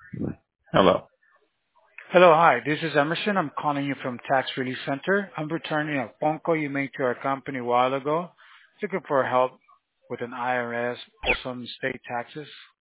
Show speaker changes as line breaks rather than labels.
Hello.
Hello, hi. This is Emerson. I'm calling you from Tax Relief Center. I'm returning a phone call you made to our company a while ago, looking for help with an IRS or some state taxes.